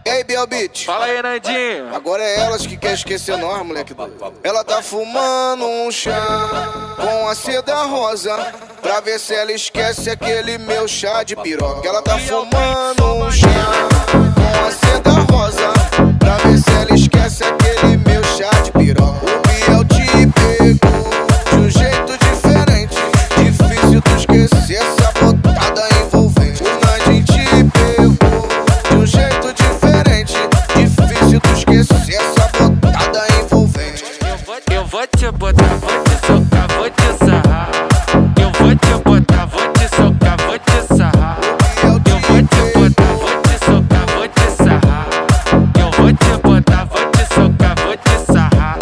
E aí, Biel Beat? Fala aí, Nandinho. Agora é elas que quer esquecer nós, moleque doido. Ela tá fumando um chá com a seda rosa, pra ver se ela esquece aquele meu chá de piroca. Ela tá fumando um chá com a seda rosa, pra ver se ela esquece aquele meu chá de piroca. O Biel te pegou de um jeito diferente, difícil tu esquecer essa botada envolvente. O Nandinho te pegou de um jeito diferente, difícil tu esquecer essa botada envolvente. Eu vou te botar, vou te socar, vou te sarrar. Eu vou te botar, vou te socar, vou te sarrar. Eu vou te botar, vou te socar, vou te sarrar. Eu vou te botar, vou te socar, vou te sarrar.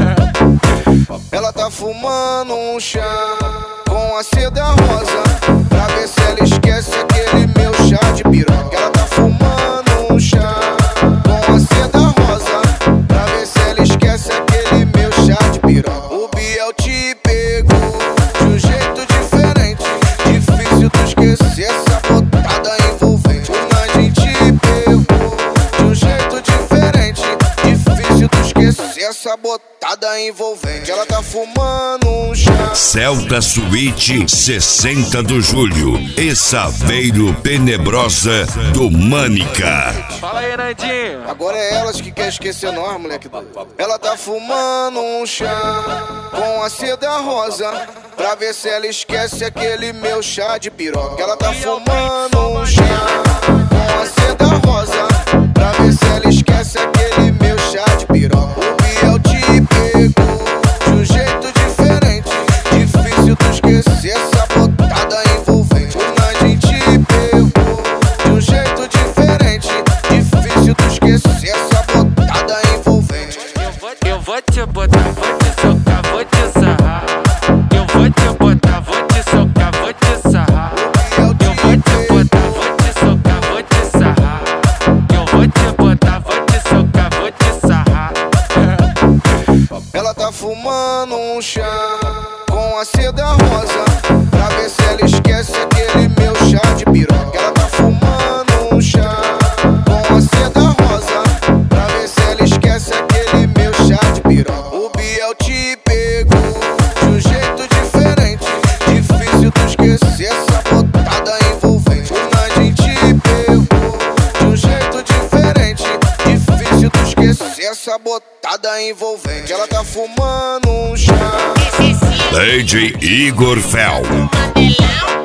Ela tá fumando um chá com a seda rosa, pra ver se ela esquece aquele meu chá de piroca. Ela tá fumando um chá com a seda rosa, pra ver se ela esquece aquele meu chá de piroca. O Biel te pegou de um jeito diferente, difícil tu esquecer essa botada envolvente. O Nandinho te pegou de um jeito diferente, difícil tu esquecer essa botada envolvente. Ela tá fumando um chá. Celta Suíte 60 de julho e Saveiro Tenebrosa do Mânica. Fala aí, Nandinho. Agora é elas que quer esquecer nós, moleque doido. Ela tá fumando um chá com a seda rosa, pra ver se ela esquece aquele meu chá de piroca. Ela tá fumando um chá com a seda rosa, pra ver se ela esquece aquele meu chá de piroca. O Biel te pegou de um jeito diferente, difícil tu esquecer essa botada envolvente. O Nandinho te pegou de um jeito diferente, difícil tu esquecer essa botada envolvente. Eu vou te botar, vou te socar, vou te sarrar. Eu vou te botar, vou te socar, vou te sarrar. Eu vou te botar, vou te socar, vou te sarrar. Eu vou te botar, vou te socar, vou te sarrar. Ela tá fumando um chá com a seda rosa, pra ver se ela esquece aquele meu chá de piroca. Ela tá fumando um chá com a seda rosa, pra ver se ela esquece aquele meu chá de piroca. O Biel te pegou de um jeito diferente, difícil tu esquecer essa botada envolvente. O Nandinho te pegou de um jeito diferente, difícil tu esquecer essa botada envolvente. Ela tá fumando um chá. DJ Igor Fel. Mandelão.